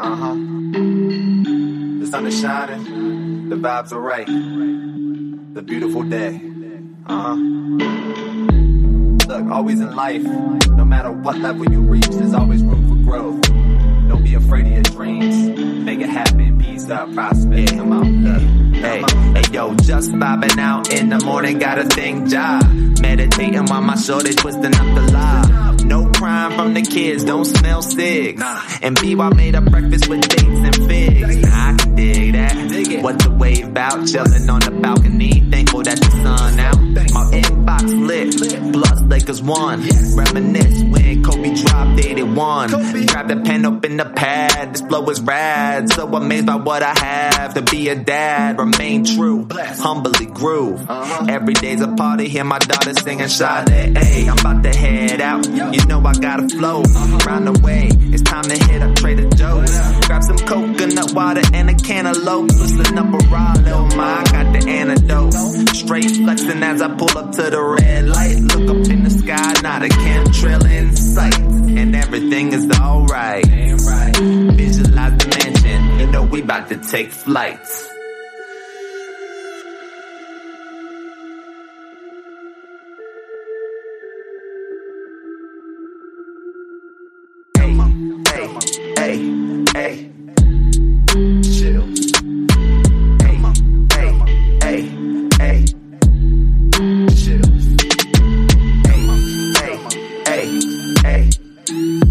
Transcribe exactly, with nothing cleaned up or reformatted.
Uh-huh. The sun is shining, the vibes are right. The beautiful day. Uh-huh. Look, always in life, no matter what level you reach, there's always room for growth. Don't be afraid of your dreams. Make it happen, peace up, prosper, yeah. Come on, look. Hey, hey, yo, just vibing out in the morning, got a thing job. Meditating while my shorty twisting up the lie. No crime from the kids, don't smell cigs. And B Y made up breakfast with dates and figs. Now I can dig that. What the wave bout? Chilling on the balcony, thankful that the sun out. My inbox lit, plus Lakers won. Reminisce when Kobe dropped eighty-one. Grab the pen, open the pad, this flow is rad. So amazed by what I have to be a dad. Remain true, humbly groove. Every day's a party, hear my daughter singing Sade. Hey, I'm about to head out. You know I gotta flow. Round the way, it's time to hit up Trader Joe's. Grab some coconut water and a cantaloupe. Listen up a Rado, ma, I got the antidote. Straight flexing as I pull up to the red light. Look up in the sky, not a chemtrail in sight. And everything is alright. Visualize the mansion, you know we about to take flights. Hey, hey, hey, chill. Hey, hey, hey, hey, chill. Hey, hey, hey, hey.